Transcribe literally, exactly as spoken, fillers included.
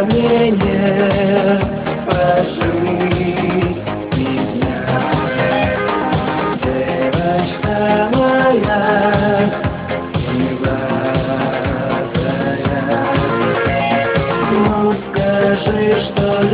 поздравления, поживи меня. Девочка моя, милая, ну скажи, что